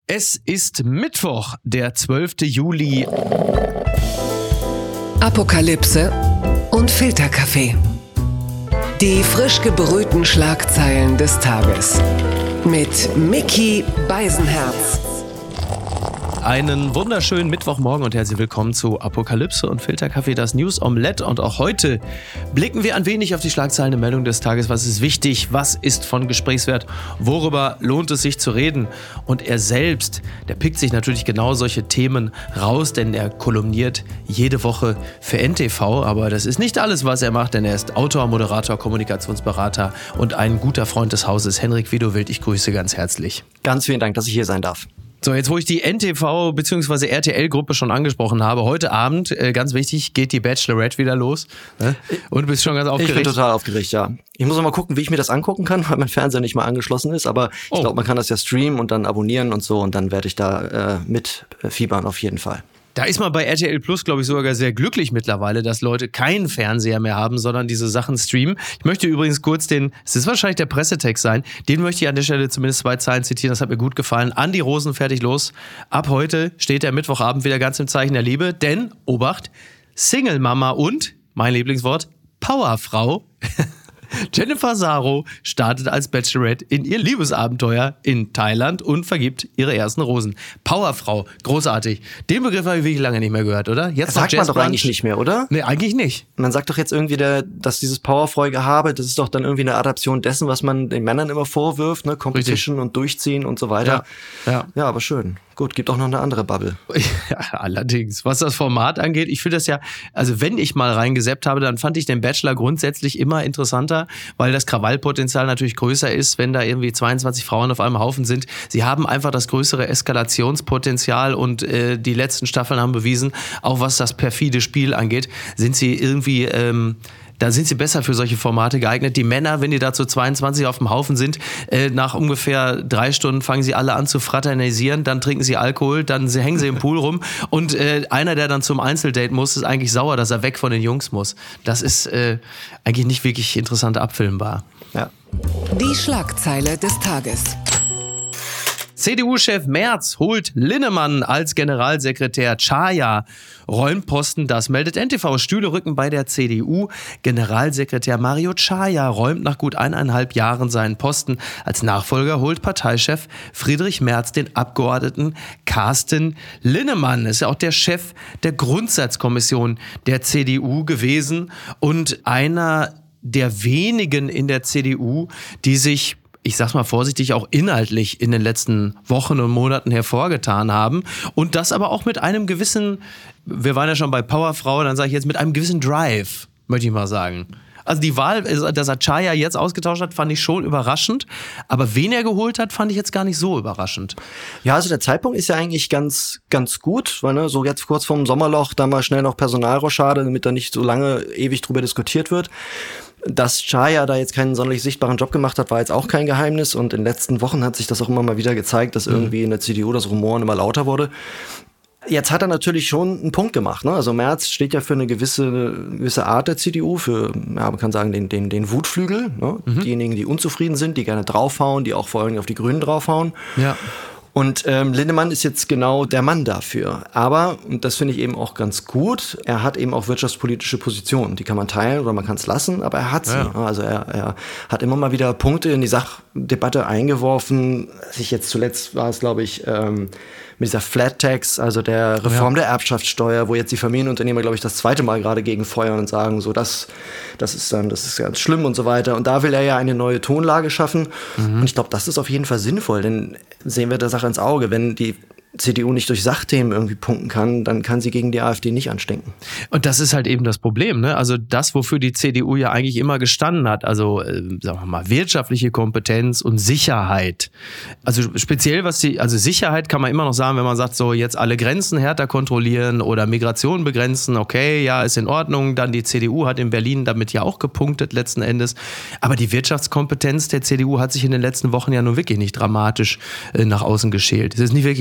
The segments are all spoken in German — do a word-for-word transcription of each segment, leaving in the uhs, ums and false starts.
Es ist Mittwoch, der zwölfte Juli. Apokalypse und Filterkaffee. Die frisch gebrühten Schlagzeilen des Tages. Mit Micky Beisenherz. Einen wunderschönen Mittwochmorgen und herzlich willkommen zu Apokalypse und Filterkaffee, das News Omelette. Und auch heute blicken wir ein wenig auf die Schlagzeilen der Meldung des Tages. Was ist wichtig? Was ist von Gesprächswert? Worüber lohnt es sich zu reden? Und er selbst, der pickt sich natürlich genau solche Themen raus, denn er kolumniert jede Woche für N T V. Aber das ist nicht alles, was er macht, denn er ist Autor, Moderator, Kommunikationsberater und ein guter Freund des Hauses. Henrik Widowild, ich grüße ganz herzlich. Ganz vielen Dank, dass ich hier sein darf. So, jetzt wo ich die N T V bzw. R T L-Gruppe schon angesprochen habe, heute Abend, äh, ganz wichtig, geht die Bachelorette wieder los. Ne? Und du bist schon ganz aufgeregt. Ich bin total aufgeregt, ja. Ich muss noch mal gucken, wie ich mir das angucken kann, weil mein Fernseher nicht mal angeschlossen ist. Aber ich oh. glaube, man kann das ja streamen und dann abonnieren und so. Und dann werde ich da äh, mit fiebern auf jeden Fall. Da ist man bei R T L Plus, glaube ich, sogar sehr glücklich mittlerweile, dass Leute keinen Fernseher mehr haben, sondern diese Sachen streamen. Ich möchte übrigens kurz den, es ist wahrscheinlich der Pressetext sein, den möchte ich an der Stelle zumindest zwei Zeilen zitieren, das hat mir gut gefallen. Andi Rosen, fertig, los. Ab heute steht der Mittwochabend wieder ganz im Zeichen der Liebe, denn, Obacht, Single-Mama und, mein Lieblingswort, Powerfrau, Jennifer Saro startet als Bachelorette in ihr Liebesabenteuer in Thailand und vergibt ihre ersten Rosen. Powerfrau, großartig. Den Begriff habe ich wirklich lange nicht mehr gehört, oder? Jetzt das sagt man doch eigentlich nicht mehr, oder? Nee, eigentlich nicht. Man sagt doch jetzt irgendwie, der, dass dieses Powerfrau-Gehabe, das ist doch dann irgendwie eine Adaption dessen, was man den Männern immer vorwirft, ne? Competition Richtig. Und Durchziehen und so weiter. Ja, ja. ja, aber schön. Gut, gibt auch noch eine andere Bubble. Ja, allerdings. Was das Format angeht, ich finde das ja, also wenn ich mal reingesappt habe, dann fand ich den Bachelor grundsätzlich immer interessanter, weil das Krawallpotenzial natürlich größer ist, wenn da irgendwie zweiundzwanzig Frauen auf einem Haufen sind. Sie haben einfach das größere Eskalationspotenzial und äh, die letzten Staffeln haben bewiesen, auch was das perfide Spiel angeht, sind sie irgendwie... Ähm, Da sind sie besser für solche Formate geeignet. Die Männer, wenn die da zu zweiundzwanzig auf dem Haufen sind, äh, nach ungefähr drei Stunden fangen sie alle an zu fraternisieren, dann trinken sie Alkohol, dann hängen sie im Pool rum und äh, einer, der dann zum Einzeldate muss, ist eigentlich sauer, dass er weg von den Jungs muss. Das ist äh, eigentlich nicht wirklich interessant abfilmbar. Ja. Die Schlagzeile des Tages. C D U-Chef Merz holt Linnemann als Generalsekretär. Czaja räumt Posten, das meldet N T V. Stühle rücken bei der C D U. Generalsekretär Mario Czaja räumt nach gut eineinhalb Jahren seinen Posten. Als Nachfolger holt Parteichef Friedrich Merz den Abgeordneten Carsten Linnemann. Ist ja auch der Chef der Grundsatzkommission der C D U gewesen und einer der wenigen in der C D U, die sich, ich sag's mal vorsichtig, auch inhaltlich in den letzten Wochen und Monaten hervorgetan haben. Und das aber auch mit einem gewissen, wir waren ja schon bei Powerfrau, dann sage ich jetzt mit einem gewissen Drive, möchte ich mal sagen. Also die Wahl, dass er Czaja jetzt ausgetauscht hat, fand ich schon überraschend. Aber wen er geholt hat, fand ich jetzt gar nicht so überraschend. Ja, also der Zeitpunkt ist ja eigentlich ganz ganz gut, weil ne, so jetzt kurz vorm Sommerloch, da mal schnell noch Personalrochade, damit da nicht so lange ewig drüber diskutiert wird. Dass Czaja da jetzt keinen sonderlich sichtbaren Job gemacht hat, war jetzt auch kein Geheimnis. Und in den letzten Wochen hat sich das auch immer mal wieder gezeigt, dass irgendwie in der C D U das Rumoren immer lauter wurde. Jetzt hat er natürlich schon einen Punkt gemacht. Ne? Also Merz steht ja für eine gewisse, gewisse Art der C D U, für, ja, man kann sagen, den, den, den Wutflügel. Ne? Mhm. Diejenigen, die unzufrieden sind, die gerne draufhauen, die auch vor allem auf die Grünen draufhauen. Ja. Und ähm, Linnemann ist jetzt genau der Mann dafür. Aber, und das finde ich eben auch ganz gut, er hat eben auch wirtschaftspolitische Positionen. Die kann man teilen oder man kann es lassen, aber er hat sie. Ja. Also er, er hat immer mal wieder Punkte in die Sachdebatte eingeworfen. Sich jetzt zuletzt war es, glaube ich, ähm, mit dieser Flat Tax, also der Reform ja. der Erbschaftssteuer, wo jetzt die Familienunternehmer, glaube ich, das zweite Mal gerade gegen feuern und sagen, so das, das ist dann, das ist ganz schlimm und so weiter. Und da will er ja eine neue Tonlage schaffen. Mhm. Und ich glaube, das ist auf jeden Fall sinnvoll, denn sehen wir der Sache ins Auge, wenn die C D U nicht durch Sachthemen irgendwie punkten kann, dann kann sie gegen die AfD nicht anstinken. Und das ist halt eben das Problem, ne? Also das, wofür die C D U ja eigentlich immer gestanden hat, also äh, sagen wir mal wirtschaftliche Kompetenz und Sicherheit. Also speziell was die, also Sicherheit kann man immer noch sagen, wenn man sagt, so jetzt alle Grenzen härter kontrollieren oder Migration begrenzen, okay, ja, ist in Ordnung. Dann die C D U hat in Berlin damit ja auch gepunktet letzten Endes. Aber die Wirtschaftskompetenz der C D U hat sich in den letzten Wochen ja nun wirklich nicht dramatisch äh, nach außen geschält. Es ist nicht wirklich großartig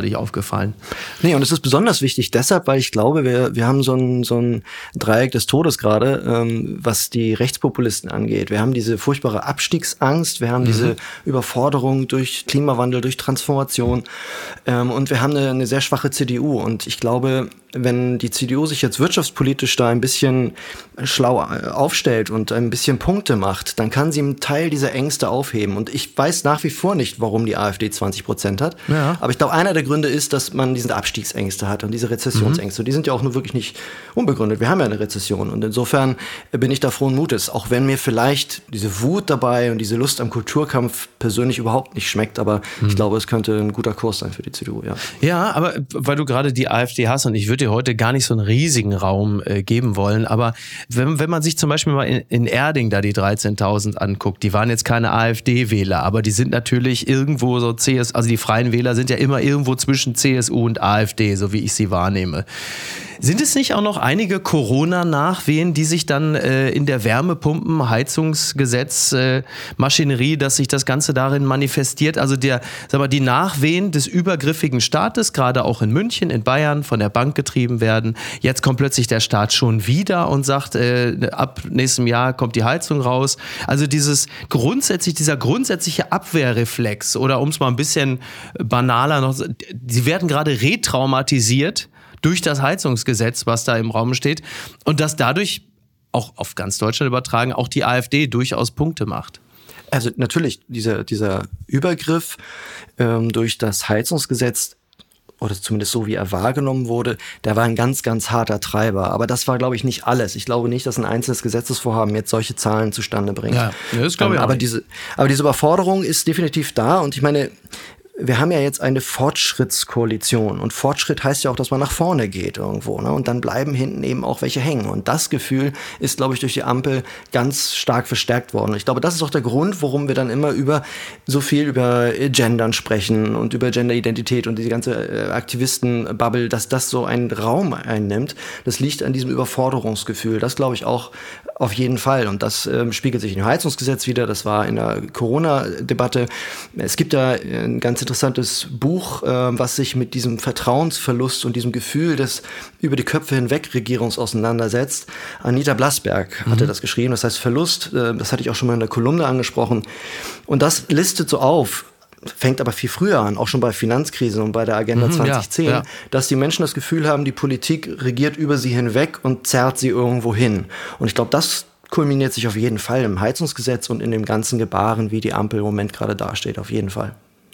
zufällig aufgefallen. Nee, und es ist besonders wichtig deshalb, weil ich glaube, wir, wir haben so ein, so ein Dreieck des Todes gerade, ähm, was die Rechtspopulisten angeht. Wir haben diese furchtbare Abstiegsangst, wir haben mhm. diese Überforderung durch Klimawandel, durch Transformation ähm, und wir haben eine, eine sehr schwache C D U. Und ich glaube, wenn die C D U sich jetzt wirtschaftspolitisch da ein bisschen schlau aufstellt und ein bisschen Punkte macht, dann kann sie einen Teil dieser Ängste aufheben. Und ich weiß nach wie vor nicht, warum die AfD zwanzig Prozent hat. Ja. Aber ich glaube, einer der Gründe ist, dass man diese Abstiegsängste hat und diese Rezessionsängste. Mhm. Die sind ja auch nur wirklich nicht unbegründet. Wir haben ja eine Rezession. Und insofern bin ich da frohen Mutes. Auch wenn mir vielleicht diese Wut dabei und diese Lust am Kulturkampf persönlich überhaupt nicht schmeckt. Aber mhm. ich glaube, es könnte ein guter Kurs sein für die C D U. Ja, ja, aber weil du gerade die AfD hast und ich würde dir heute gar nicht so einen riesigen Raum äh, geben wollen, aber wenn, wenn man sich zum Beispiel mal in, in Erding da die dreizehntausend anguckt, die waren jetzt keine AfD-Wähler, aber die sind natürlich irgendwo so C S U, also die Freien Wähler sind ja immer irgendwo zwischen C S U und AfD, so wie ich sie wahrnehme. Sind es nicht auch noch einige Corona-Nachwehen, die sich dann äh, in der Wärmepumpen, Heizungsgesetz, äh, Maschinerie, dass sich das Ganze darin manifestiert? Also der, sag mal, die Nachwehen des übergriffigen Staates, gerade auch in München, in Bayern, von der Bank getrieben werden. Jetzt kommt plötzlich der Staat schon wieder und sagt, äh, ab nächstem Jahr kommt die Heizung raus. Also dieses grundsätzlich, dieser grundsätzliche Abwehrreflex, oder um es mal ein bisschen banaler noch, sie werden gerade retraumatisiert durch das Heizungsgesetz, was da im Raum steht, und dass dadurch, auch auf ganz Deutschland übertragen, auch die AfD durchaus Punkte macht. Also natürlich, dieser, dieser Übergriff ähm, durch das Heizungsgesetz, oder zumindest so, wie er wahrgenommen wurde, der war ein ganz, ganz harter Treiber. Aber das war, glaube ich, nicht alles. Ich glaube nicht, dass ein einzelnes Gesetzesvorhaben jetzt solche Zahlen zustande bringt. Ja, das glaube ich ähm, auch aber nicht. diese, aber diese Überforderung ist definitiv da. Und ich meine, wir haben ja jetzt eine Fortschrittskoalition und Fortschritt heißt ja auch, dass man nach vorne geht irgendwo, ne? Und dann bleiben hinten eben auch welche hängen. Und das Gefühl ist, glaube ich, durch die Ampel ganz stark verstärkt worden. Ich glaube, das ist auch der Grund, warum wir dann immer über so viel über Gendern sprechen und über Genderidentität und diese ganze Aktivisten-Bubble, dass das so einen Raum einnimmt. Das liegt an diesem Überforderungsgefühl. Das glaube ich auch auf jeden Fall. Und das ähm, spiegelt sich im Heizungsgesetz wieder. Das war in der Corona-Debatte. Es gibt da ein ganz interessantes Buch, äh, was sich mit diesem Vertrauensverlust und diesem Gefühl des über die Köpfe hinweg Regierungs auseinandersetzt. Anita Blasberg hatte mhm. das geschrieben. Das heißt Verlust, äh, das hatte ich auch schon mal in der Kolumne angesprochen. Und das listet so auf, fängt aber viel früher an, auch schon bei Finanzkrisen und bei der Agenda mhm, zwanzig zehn, ja, ja. dass die Menschen das Gefühl haben, die Politik regiert über sie hinweg und zerrt sie irgendwo hin. Und ich glaube, das kulminiert sich auf jeden Fall im Heizungsgesetz und in dem ganzen Gebaren, wie die Ampel im Moment gerade dasteht, auf jeden Fall.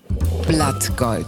Blattgold.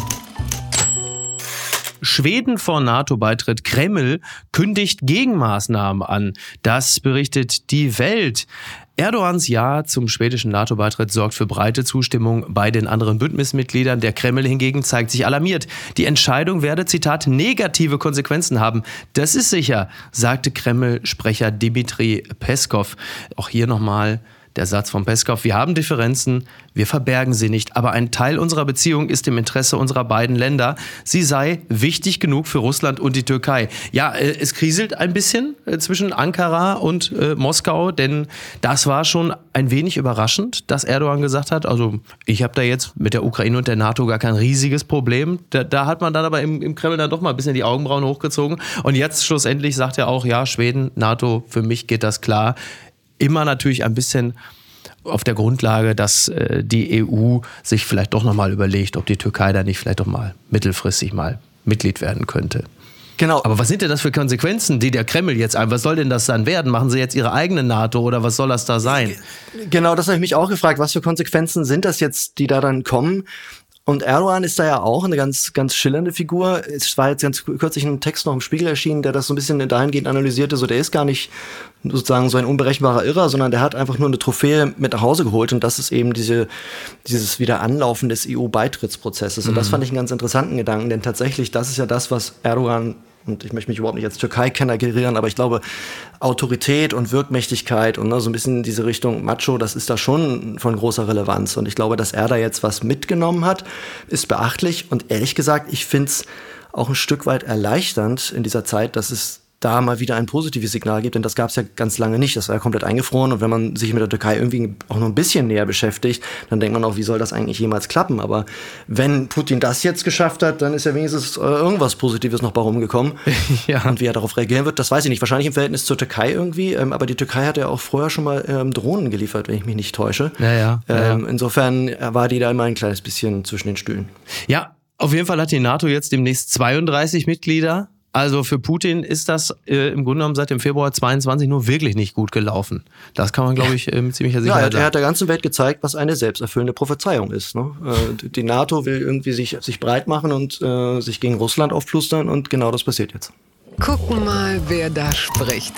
Schweden vor NATO-Beitritt, Kreml kündigt Gegenmaßnahmen an. Das berichtet die Welt. Erdogans Ja zum schwedischen NATO-Beitritt sorgt für breite Zustimmung bei den anderen Bündnismitgliedern. Der Kreml hingegen zeigt sich alarmiert. Die Entscheidung werde, Zitat, negative Konsequenzen haben. Das ist sicher, sagte Kreml-Sprecher Dmitri Peskov. Auch hier nochmal der Satz von Peskov: Wir haben Differenzen, wir verbergen sie nicht, aber ein Teil unserer Beziehung ist im Interesse unserer beiden Länder. Sie sei wichtig genug für Russland und die Türkei. Ja, es kriselt ein bisschen zwischen Ankara und äh, Moskau, denn das war schon ein wenig überraschend, dass Erdogan gesagt hat, also ich habe da jetzt mit der Ukraine und der NATO gar kein riesiges Problem. Da, da hat man dann aber im, im Kreml dann doch mal ein bisschen die Augenbrauen hochgezogen. Und jetzt schlussendlich sagt er auch, ja, Schweden, NATO, für mich geht das klar. Immer natürlich ein bisschen auf der Grundlage, dass äh, die E U sich vielleicht doch nochmal überlegt, ob die Türkei da nicht vielleicht doch mal mittelfristig mal Mitglied werden könnte. Genau. Aber was sind denn das für Konsequenzen, die der Kreml jetzt ein? Was soll denn das dann werden? Machen sie jetzt ihre eigene NATO oder was soll das da sein? Genau, das habe ich mich auch gefragt. Was für Konsequenzen sind das jetzt, die da dann kommen? Und Erdogan ist da ja auch eine ganz, ganz schillernde Figur. Es war jetzt ganz kürzlich ein Text noch im Spiegel erschienen, der das so ein bisschen dahingehend analysierte. So, der ist gar nicht sozusagen so ein unberechenbarer Irrer, sondern der hat einfach nur eine Trophäe mit nach Hause geholt. Und das ist eben diese, dieses Wiederanlaufen des E U-Beitrittsprozesses. Und mhm. das fand ich einen ganz interessanten Gedanken, denn tatsächlich, das ist ja das, was Erdogan, und ich möchte mich überhaupt nicht als Türkei-Kenner gerieren, aber ich glaube, Autorität und Wirkmächtigkeit und ne, so ein bisschen diese Richtung Macho, das ist da schon von großer Relevanz. Und ich glaube, dass er da jetzt was mitgenommen hat, ist beachtlich. Und ehrlich gesagt, ich finde es auch ein Stück weit erleichternd in dieser Zeit, dass es da mal wieder ein positives Signal gibt, denn das gab es ja ganz lange nicht. Das war ja komplett eingefroren und wenn man sich mit der Türkei irgendwie auch noch ein bisschen näher beschäftigt, dann denkt man auch, wie soll das eigentlich jemals klappen? Aber wenn Putin das jetzt geschafft hat, dann ist ja wenigstens äh, irgendwas Positives noch bei rumgekommen. Ja. Und wie er darauf reagieren wird, das weiß ich nicht. Wahrscheinlich im Verhältnis zur Türkei irgendwie, ähm, aber die Türkei hat ja auch vorher schon mal ähm, Drohnen geliefert, wenn ich mich nicht täusche. Ja, ja, ähm, ja. Insofern war die da immer ein kleines bisschen zwischen den Stühlen. Ja, auf jeden Fall hat die NATO jetzt demnächst zweiunddreißig Mitglieder. Also für Putin ist das äh, im Grunde genommen seit dem Februar zweiundzwanzig nur wirklich nicht gut gelaufen. Das kann man, glaube ich, äh, mit ziemlicher Sicherheit sagen. Ja, er hat der ganzen Welt gezeigt, was eine selbsterfüllende Prophezeiung ist. Ne? Äh, die NATO will irgendwie sich, sich breit machen und äh, sich gegen Russland aufplustern und genau das passiert jetzt. Gucken mal, wer da spricht.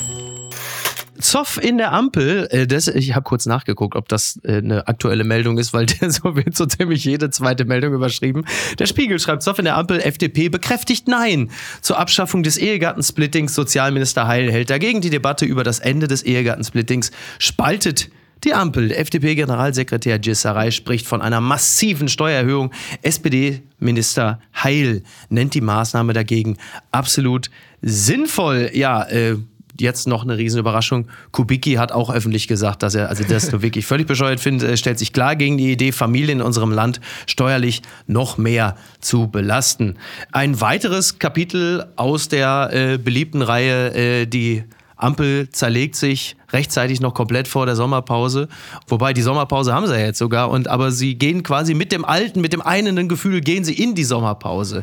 Zoff in der Ampel, äh, das, ich habe kurz nachgeguckt, ob das äh, eine aktuelle Meldung ist, weil der so wird so ziemlich jede zweite Meldung überschrieben. Der Spiegel schreibt, Zoff in der Ampel, F D P bekräftigt Nein zur Abschaffung des Ehegattensplittings. Sozialminister Heil hält dagegen. Die Debatte über das Ende des Ehegattensplittings spaltet die Ampel. Der F D P-Generalsekretär Gissaray spricht von einer massiven Steuererhöhung. S P D-Minister Heil nennt die Maßnahme dagegen absolut sinnvoll. Ja, äh, Jetzt noch eine Riesenüberraschung. Kubicki hat auch öffentlich gesagt, dass er also das nur wirklich völlig bescheuert findet. Er stellt sich klar gegen die Idee, Familien in unserem Land steuerlich noch mehr zu belasten. Ein weiteres Kapitel aus der äh, beliebten Reihe, äh, die Ampel zerlegt sich rechtzeitig noch komplett vor der Sommerpause. Wobei, die Sommerpause haben sie ja jetzt sogar. Und, aber sie gehen quasi mit dem alten, mit dem einenden Gefühl, gehen sie in die Sommerpause.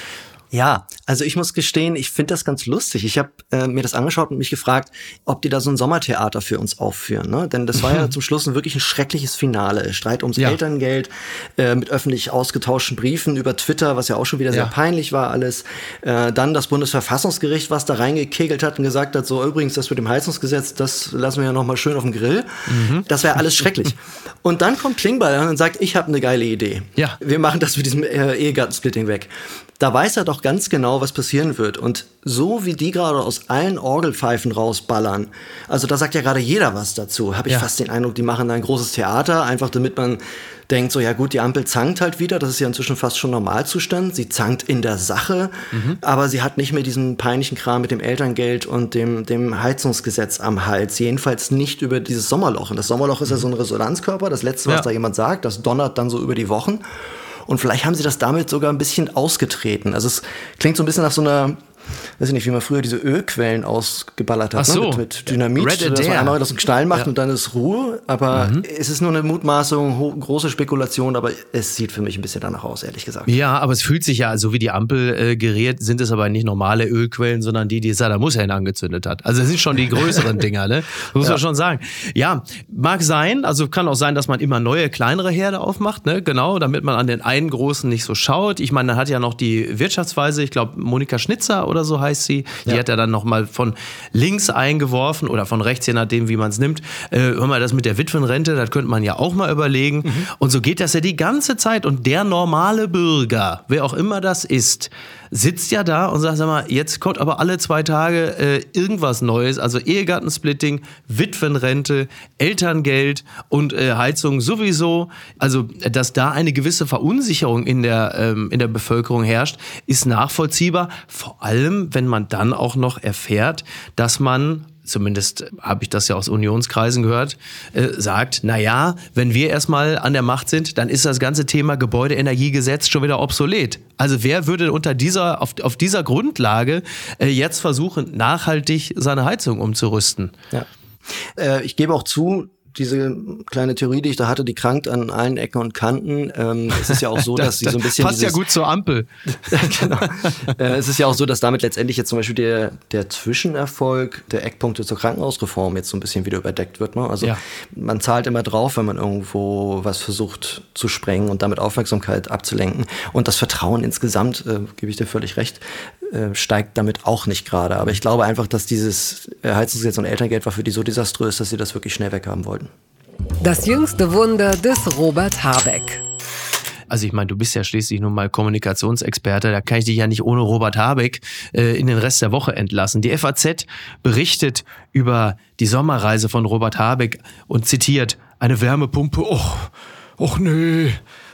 Ja, also ich muss gestehen, ich finde das ganz lustig. Ich habe äh, mir das angeschaut und mich gefragt, ob die da so ein Sommertheater für uns aufführen. Ne? Denn das war ja zum Schluss ein wirklich ein schreckliches Finale. Streit ums ja. Elterngeld, äh, mit öffentlich ausgetauschten Briefen über Twitter, was ja auch schon wieder sehr ja. peinlich war alles. Äh, dann das Bundesverfassungsgericht, was da reingekegelt hat und gesagt hat, so übrigens, das mit dem Heizungsgesetz, das lassen wir ja noch mal schön auf dem Grill. Mhm. Das wäre alles schrecklich. Und dann kommt Klingbeil und sagt, ich habe eine geile Idee. Ja. Wir machen das mit diesem äh, Ehegattensplitting weg. Da weiß er doch ganz genau, was passieren wird. Und so wie die gerade aus allen Orgelpfeifen rausballern, also da sagt ja gerade jeder was dazu, habe ich ja. fast den Eindruck, die machen da ein großes Theater, einfach damit man denkt, so ja gut, die Ampel zankt halt wieder, das ist ja inzwischen fast schon Normalzustand, sie zankt in der Sache, mhm. aber sie hat nicht mehr diesen peinlichen Kram mit dem Elterngeld und dem, dem Heizungsgesetz am Hals, jedenfalls nicht über dieses Sommerloch. Und das Sommerloch ist ja so ein Resonanzkörper, das Letzte, was ja. da jemand sagt, das donnert dann so über die Wochen. Und vielleicht haben sie das damit sogar ein bisschen ausgetreten. Also es klingt so ein bisschen nach so einer, weiß ich nicht, wie man früher diese Ölquellen ausgeballert hat. Ach so. Ne? Mit, mit Dynamit, Red dass man einmal das in Knall macht ja. und dann ist Ruhe. Aber mhm. es ist nur eine Mutmaßung, ho- große Spekulation, aber es sieht für mich ein bisschen danach aus, ehrlich gesagt. Ja, aber es fühlt sich ja, so wie die Ampel äh, gerät, sind es aber nicht normale Ölquellen, sondern die, die Saddam Hussein angezündet hat. Also es sind schon die größeren Dinger, ne? Muss ja. man schon sagen. Ja, mag sein, also kann auch sein, dass man immer neue, kleinere Herde aufmacht, ne? Genau, damit man an den einen großen nicht so schaut. Ich meine, dann hat ja noch die Wirtschaftsweise, ich glaube, Monika Schnitzer oder so heißt sie. Die ja. hat er dann nochmal von links eingeworfen oder von rechts, je nachdem, wie man es nimmt. Äh, hör mal, das mit der Witwenrente, das könnte man ja auch mal überlegen. Mhm. Und so geht das ja die ganze Zeit. Und der normale Bürger, wer auch immer das ist, sitzt ja da und sagt, sag mal, jetzt kommt aber alle zwei Tage äh, irgendwas Neues. Also Ehegattensplitting, Witwenrente, Elterngeld und äh, Heizung sowieso. Also, dass da eine gewisse Verunsicherung in der, ähm, in der Bevölkerung herrscht, ist nachvollziehbar. Vor allem, wenn man dann auch noch erfährt, dass man, zumindest habe ich das ja aus Unionskreisen gehört, äh, sagt, na ja, wenn wir erstmal an der Macht sind, dann ist das ganze Thema Gebäudeenergiegesetz schon wieder obsolet. Also wer würde unter dieser, auf, auf dieser Grundlage äh, jetzt versuchen, nachhaltig seine Heizung umzurüsten? Ja. Äh, ich gebe auch zu, diese kleine Theorie, die ich da hatte, die krankt an allen Ecken und Kanten. Ähm, es ist ja auch so, das, dass sie so ein bisschen passt dieses, ja gut zur Ampel. Genau. Äh, es ist ja auch so, dass damit letztendlich jetzt zum Beispiel der, der Zwischenerfolg der Eckpunkte zur Krankenhausreform jetzt so ein bisschen wieder überdeckt wird. Ne? Also ja. man zahlt immer drauf, wenn man irgendwo was versucht zu sprengen und damit Aufmerksamkeit abzulenken. Und das Vertrauen insgesamt, äh, gebe ich dir völlig recht, äh, steigt damit auch nicht gerade. Aber ich glaube einfach, dass dieses Heizungsgesetz und Elterngeld war für die so desaströs, dass sie das wirklich schnell weghaben wollten. Das jüngste Wunder des Robert Habeck. Also ich meine, du bist ja schließlich nun mal Kommunikationsexperte, da kann ich dich ja nicht ohne Robert Habeck äh, in den Rest der Woche entlassen. Die F A Z berichtet über die Sommerreise von Robert Habeck und zitiert, eine Wärmepumpe, och, och nee,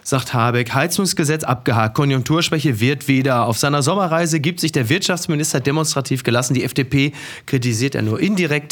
sagt Habeck. Heizungsgesetz abgehakt, Konjunkturschwäche wird wieder. Auf seiner Sommerreise gibt sich der Wirtschaftsminister demonstrativ gelassen. Die F D P kritisiert er nur indirekt.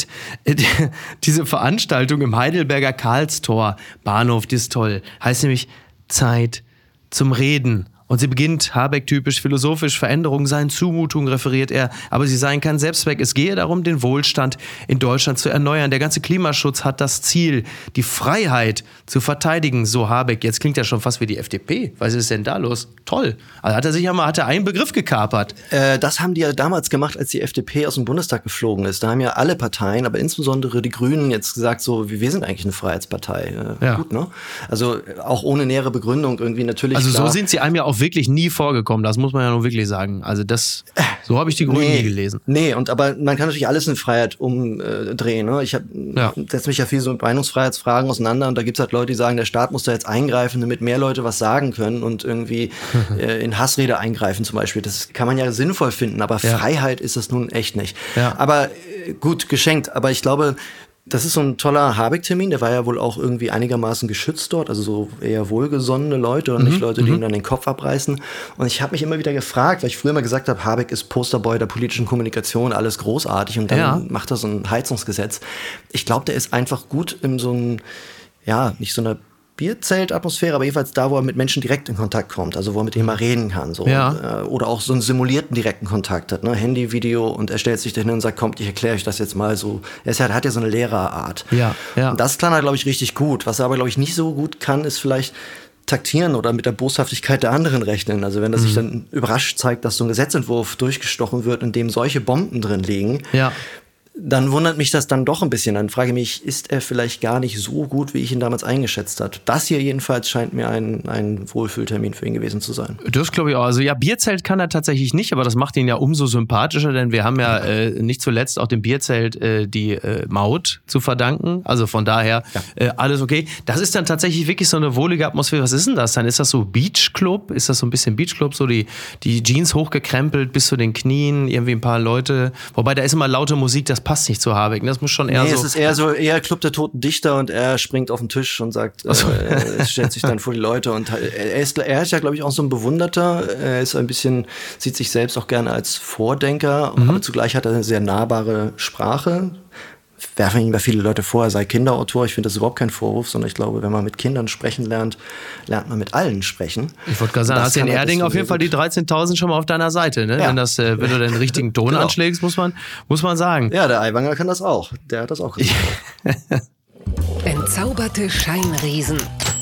Diese Veranstaltung im Heidelberger Karlstor Bahnhof, die ist toll. Heißt nämlich Zeit zum Reden. Und sie beginnt, Habeck typisch philosophisch, Veränderungen seien Zumutung, referiert er, aber sie seien kein Selbstzweck. Es gehe darum, den Wohlstand in Deutschland zu erneuern. Der ganze Klimaschutz hat das Ziel, die Freiheit zu verteidigen, so Habeck. Jetzt klingt ja schon fast wie die F D P. Was ist denn da los? Toll. Also hat er sich ja mal, hat er einen Begriff gekapert. Äh, das haben die ja damals gemacht, als die F D P aus dem Bundestag geflogen ist. Da haben ja alle Parteien, aber insbesondere die Grünen jetzt gesagt, so, wir sind eigentlich eine Freiheitspartei. Äh, ja. Gut, ne? Also auch ohne nähere Begründung irgendwie natürlich. Also klar. So sind sie einem ja auch wirklich nie vorgekommen, das muss man ja nur wirklich sagen. Also das, so habe ich die Grünen nee, nie gelesen. Nee, und aber man kann natürlich alles in Freiheit umdrehen. Ne? Ich ja. setze mich ja viel so mit Meinungsfreiheitsfragen auseinander und da gibt es halt Leute, die sagen, der Staat muss da jetzt eingreifen, damit mehr Leute was sagen können und irgendwie äh, in Hassrede eingreifen zum Beispiel. Das kann man ja sinnvoll finden, aber ja. Freiheit ist das nun echt nicht. Ja. Aber äh, gut, geschenkt. Aber ich glaube, das ist so ein toller Habeck-Termin, der war ja wohl auch irgendwie einigermaßen geschützt dort, also so eher wohlgesonnene Leute und mhm, nicht Leute, die ihm dann den Kopf abreißen. Und ich habe mich immer wieder gefragt, weil ich früher immer gesagt habe, Habeck ist Posterboy der politischen Kommunikation, alles großartig und dann ja. macht er so ein Heizungsgesetz. Ich glaube, der ist einfach gut in so einem, ja, nicht so einer Bierzeltatmosphäre, aber jedenfalls da, wo er mit Menschen direkt in Kontakt kommt, also wo er mit denen mal reden kann. So. Ja. Oder auch so einen simulierten direkten Kontakt hat, ne? Handy, Video und er stellt sich dahin und sagt, kommt, ich erkläre euch das jetzt mal so. Er ist, hat ja so eine Lehrerart. Ja, ja. Und das kann er, glaube ich, richtig gut. Was er aber, glaube ich, nicht so gut kann, ist vielleicht taktieren oder mit der Boshaftigkeit der anderen rechnen. Also wenn er mhm. sich dann überrascht zeigt, dass so ein Gesetzentwurf durchgestochen wird, in dem solche Bomben drin liegen, ja. dann wundert mich das dann doch ein bisschen. Dann frage ich mich, ist er vielleicht gar nicht so gut, wie ich ihn damals eingeschätzt habe? Das hier jedenfalls scheint mir ein, ein Wohlfühltermin für ihn gewesen zu sein. Das glaube ich auch. Also ja, Bierzelt kann er tatsächlich nicht, aber das macht ihn ja umso sympathischer, denn wir haben ja äh, nicht zuletzt auch dem Bierzelt äh, die äh, Maut zu verdanken. Also von daher ja. äh, alles okay. Das ist dann tatsächlich wirklich so eine wohlige Atmosphäre. Was ist denn das dann? Ist das so Beachclub? Ist das so ein bisschen Beachclub? So die, die Jeans hochgekrempelt bis zu den Knien, irgendwie ein paar Leute. Wobei da ist immer laute Musik, das passt nicht zu Habeck. Das muss schon eher nee, so... es ist eher so, eher Club der Toten Dichter und er springt auf den Tisch und sagt, so. äh, er stellt sich dann vor die Leute und er ist, er ist ja, glaube ich, auch so ein Bewunderter. Er ist ein bisschen, sieht sich selbst auch gerne als Vordenker, mhm. aber zugleich hat er eine sehr nahbare Sprache. Werfen ihm ja viele Leute vor, er sei Kinderautor. Ich finde das überhaupt kein Vorwurf, sondern ich glaube, wenn man mit Kindern sprechen lernt, lernt man mit allen sprechen. Ich wollte gerade sagen, hast du in Erding auf jeden Fall die dreizehntausend schon mal auf deiner Seite. Ne? Ja. Wenn, das, äh, wenn du den richtigen Ton genau. anschlägst, muss man, muss man sagen. Ja, der Aiwanger kann das auch. Der hat das auch gemacht. Entzauberte Scheinriesen.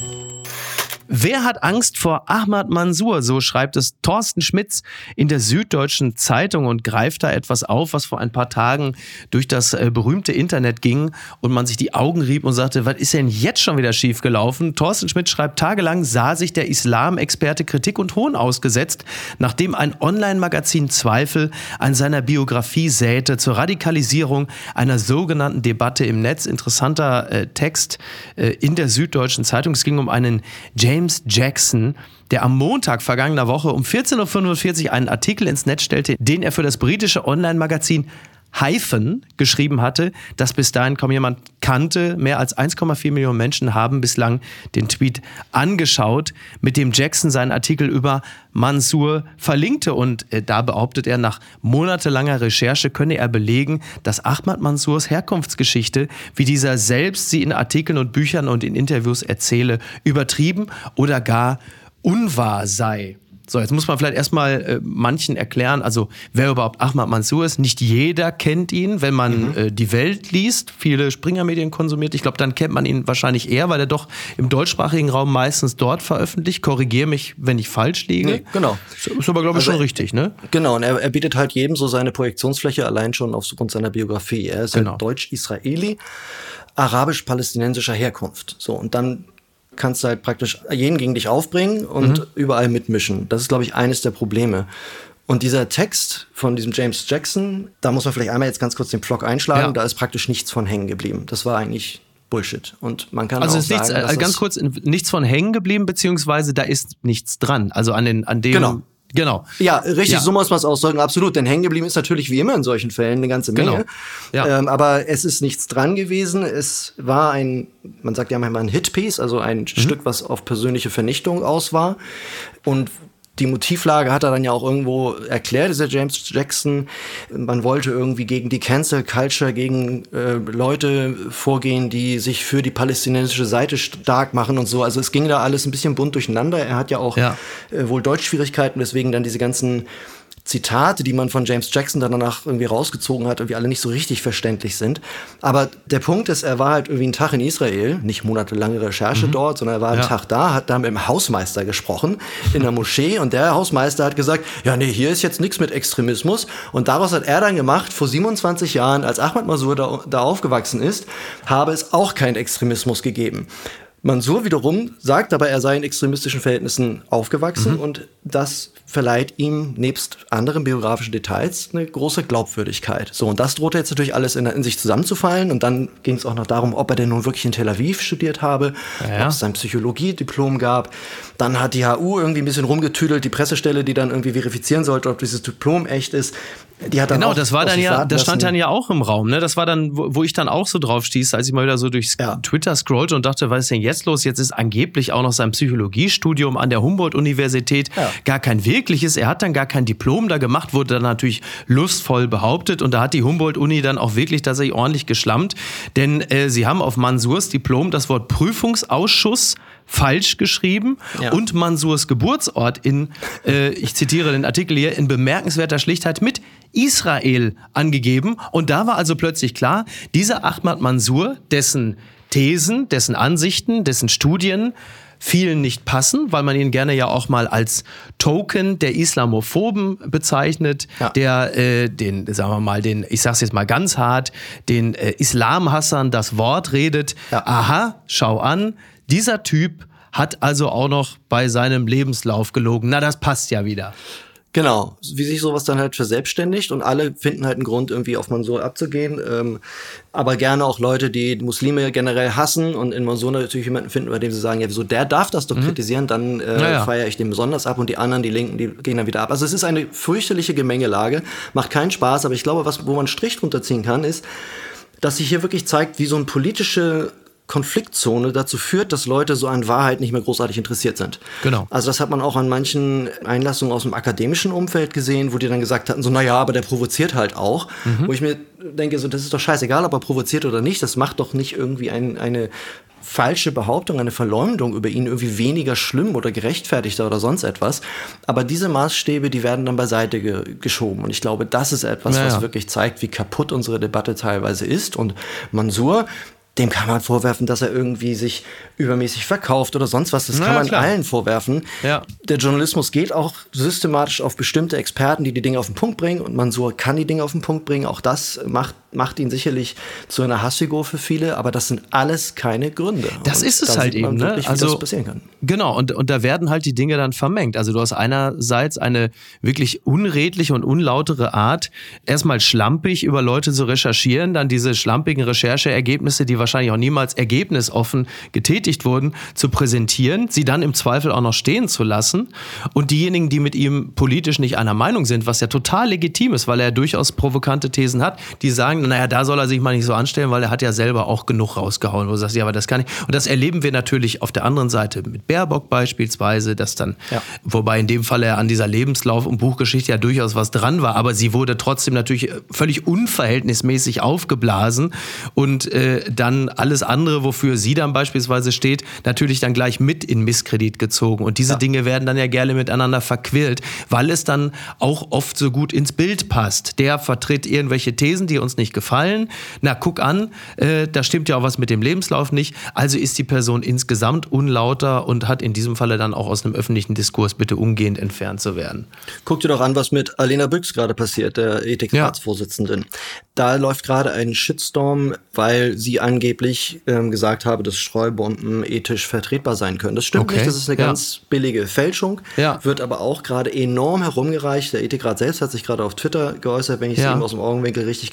Wer hat Angst vor Ahmad Mansour? So schreibt es Thorsten Schmitz in der Süddeutschen Zeitung und greift da etwas auf, was vor ein paar Tagen durch das äh, berühmte Internet ging und man sich die Augen rieb und sagte, was ist denn jetzt schon wieder schief gelaufen? Thorsten Schmitz schreibt, tagelang sah sich der Islam-Experte Kritik und Hohn ausgesetzt, nachdem ein Online-Magazin Zweifel an seiner Biografie säte zur Radikalisierung einer sogenannten Debatte im Netz. Interessanter äh, Text äh, in der Süddeutschen Zeitung. Es ging um einen James James Jackson, der am Montag vergangener Woche um vierzehn Uhr fünfundvierzig einen Artikel ins Netz stellte, den er für das britische Online-Magazin Hyphen geschrieben hatte, das bis dahin kaum jemand kannte. Mehr als eins Komma vier Millionen Menschen haben bislang den Tweet angeschaut, mit dem Jackson seinen Artikel über Mansour verlinkte. Und äh, da behauptet er, nach monatelanger Recherche könne er belegen, dass Ahmad Mansours Herkunftsgeschichte, wie dieser selbst sie in Artikeln und Büchern und in Interviews erzähle, übertrieben oder gar unwahr sei. So, jetzt muss man vielleicht erstmal äh, manchen erklären, also wer überhaupt Ahmad Mansour ist. Nicht jeder kennt ihn, wenn man mhm. äh, die Welt liest, viele Springer-Medien konsumiert. Ich glaube, dann kennt man ihn wahrscheinlich eher, weil er doch im deutschsprachigen Raum meistens dort veröffentlicht. Korrigiere mich, wenn ich falsch liege. Nee, genau. Ist aber, glaube ich, also, schon richtig, ne? Genau, und er, er bietet halt jedem so seine Projektionsfläche, allein schon aufgrund seiner Biografie. Er ist genau. halt deutsch-israeli, arabisch-palästinensischer Herkunft. So, und dann kannst du halt praktisch jeden gegen dich aufbringen und mhm. überall mitmischen. Das ist, glaube ich, eines der Probleme. Und dieser Text von diesem James Jackson, da muss man vielleicht einmal jetzt ganz kurz den Pflock einschlagen, ja. da ist praktisch nichts von hängen geblieben. Das war eigentlich Bullshit. Und man kann also auch ist nichts, sagen, also ganz kurz, nichts von hängen geblieben, beziehungsweise da ist nichts dran. Also an, den, an dem... Genau. Genau. Ja, richtig, ja. so muss man es ausdrücken, absolut. Denn hängen geblieben ist natürlich wie immer in solchen Fällen eine ganze Menge. Genau. Ja. Ähm, aber es ist nichts dran gewesen. Es war ein, man sagt ja manchmal ein Hitpiece, also ein mhm. Stück, was auf persönliche Vernichtung aus war. Und die Motivlage hat er dann ja auch irgendwo erklärt, dieser James Jackson. Man wollte irgendwie gegen die Cancel Culture, gegen äh, Leute vorgehen, die sich für die palästinensische Seite stark machen und so. Also es ging da alles ein bisschen bunt durcheinander. Er hat ja auch ja. Äh, wohl Deutschschwierigkeiten, weswegen dann diese ganzen Zitate, die man von James Jackson dann danach irgendwie rausgezogen hat, irgendwie alle nicht so richtig verständlich sind. Aber der Punkt ist, er war halt irgendwie einen Tag in Israel, nicht monatelange Recherche mhm. dort, sondern er war einen ja. Tag da, hat da mit dem Hausmeister gesprochen in der Moschee und der Hausmeister hat gesagt, ja nee, hier ist jetzt nichts mit Extremismus und daraus hat er dann gemacht, vor siebenundzwanzig Jahren, als Ahmad Mansour da, da aufgewachsen ist, habe es auch keinen Extremismus gegeben. Mansour wiederum sagt aber, er sei in extremistischen Verhältnissen aufgewachsen mhm. und das verleiht ihm nebst anderen biografischen Details eine große Glaubwürdigkeit. So, und das drohte jetzt natürlich alles in, in sich zusammenzufallen und dann ging es auch noch darum, ob er denn nun wirklich in Tel Aviv studiert habe, ja, ja. ob es sein Psychologiediplom gab. Dann hat die H U irgendwie ein bisschen rumgetüdelt, die Pressestelle, die dann irgendwie verifizieren sollte, ob dieses Diplom echt ist. Die hat dann genau, auch das war dann ja, das stand dann ja auch im Raum, ne? Das war dann, wo, wo ich dann auch so drauf stieß, als ich mal wieder so durch ja. Twitter scrollte und dachte, was ist denn jetzt los? Jetzt ist angeblich auch noch sein Psychologiestudium an der Humboldt-Universität ja. gar kein wirkliches. Er hat dann gar kein Diplom da gemacht, wurde dann natürlich lustvoll behauptet und da hat die Humboldt-Uni dann auch wirklich tatsächlich ordentlich geschlammt, denn äh, sie haben auf Mansours Diplom das Wort Prüfungsausschuss falsch geschrieben ja. und Mansours Geburtsort in, äh, ich zitiere den Artikel hier, in bemerkenswerter Schlichtheit mit Israel angegeben. Und da war also plötzlich klar, dieser Ahmad Mansour, dessen Thesen, dessen Ansichten, dessen Studien vielen nicht passen, weil man ihn gerne ja auch mal als Token der Islamophoben bezeichnet, ja. der äh, den, sagen wir mal, den, ich sag's jetzt mal ganz hart, den äh, Islamhassern das Wort redet. Ja. Aha, schau an, dieser Typ hat also auch noch bei seinem Lebenslauf gelogen. Na, das passt ja wieder. Genau, wie sich sowas dann halt verselbstständigt und alle finden halt einen Grund, irgendwie auf Mansour abzugehen. Ähm, aber gerne auch Leute, die Muslime generell hassen und in Mansour natürlich jemanden finden, bei dem sie sagen, ja, wieso, der darf das doch mhm. kritisieren, dann äh, naja. feiere ich den besonders ab und die anderen, die Linken, die gehen dann wieder ab. Also es ist eine fürchterliche Gemengelage, macht keinen Spaß, aber ich glaube, was, wo man einen Strich drunter ziehen kann, ist, dass sich hier wirklich zeigt, wie so eine politische Konfliktzone dazu führt, dass Leute so an Wahrheit nicht mehr großartig interessiert sind. Genau. Also das hat man auch an manchen Einlassungen aus dem akademischen Umfeld gesehen, wo die dann gesagt hatten, so, naja, aber der provoziert halt auch. Mhm. Wo ich mir denke, so, das ist doch scheißegal, ob er provoziert oder nicht. Das macht doch nicht irgendwie ein, eine falsche Behauptung, eine Verleumdung über ihn irgendwie weniger schlimm oder gerechtfertigter oder sonst etwas. Aber diese Maßstäbe, die werden dann beiseite ge- geschoben. Und ich glaube, das ist etwas, naja. was wirklich zeigt, wie kaputt unsere Debatte teilweise ist. Und Mansour, dem kann man vorwerfen, dass er irgendwie sich übermäßig verkauft oder sonst was. Das Na, kann man klar. allen vorwerfen. Ja. Der Journalismus geht auch systematisch auf bestimmte Experten, die die Dinge auf den Punkt bringen. Und Mansour kann die Dinge auf den Punkt bringen. Auch das macht, macht ihn sicherlich zu einer Hassfigur für viele. Aber das sind alles keine Gründe. Das und ist es da halt sieht man eben. Wirklich, ne? Also, wie das passieren kann. Genau. Und, und da werden halt die Dinge dann vermengt. Also du hast einerseits eine wirklich unredliche und unlautere Art, erstmal schlampig über Leute zu recherchieren, dann diese schlampigen Rechercheergebnisse, die wahrscheinlich auch niemals ergebnisoffen getätigt wurden, zu präsentieren, sie dann im Zweifel auch noch stehen zu lassen und diejenigen, die mit ihm politisch nicht einer Meinung sind, was ja total legitim ist, weil er durchaus provokante Thesen hat, die sagen, naja, da soll er sich mal nicht so anstellen, weil er hat ja selber auch genug rausgehauen, wo du sagst, ja, aber das kann ich. Und das erleben wir natürlich auf der anderen Seite mit Baerbock beispielsweise, dass dann, ja. wobei in dem Fall er an dieser Lebenslauf- und Buchgeschichte ja durchaus was dran war, aber sie wurde trotzdem natürlich völlig unverhältnismäßig aufgeblasen und äh, dann alles andere, wofür sie dann beispielsweise steht, natürlich dann gleich mit in Misskredit gezogen. Und diese ja. Dinge werden dann ja gerne miteinander verquirlt, weil es dann auch oft so gut ins Bild passt. Der vertritt irgendwelche Thesen, die uns nicht gefallen. Na, guck an, äh, da stimmt ja auch was mit dem Lebenslauf nicht. Also ist die Person insgesamt unlauter und hat in diesem Falle dann auch aus einem öffentlichen Diskurs bitte umgehend entfernt zu werden. Guck dir doch an, was mit Alena Büchs gerade passiert, der Ethikratsvorsitzenden. Ja. Da läuft gerade ein Shitstorm, weil sie angeblich ähm, gesagt habe, dass Streubomben ethisch vertretbar sein können. Das stimmt okay. nicht, das ist eine ja. ganz billige Fälschung, ja. wird aber auch gerade enorm herumgereicht. Der Ethikrat selbst hat sich gerade auf Twitter geäußert, wenn ich es ja. eben aus dem Augenwinkel richtig gesehen habe.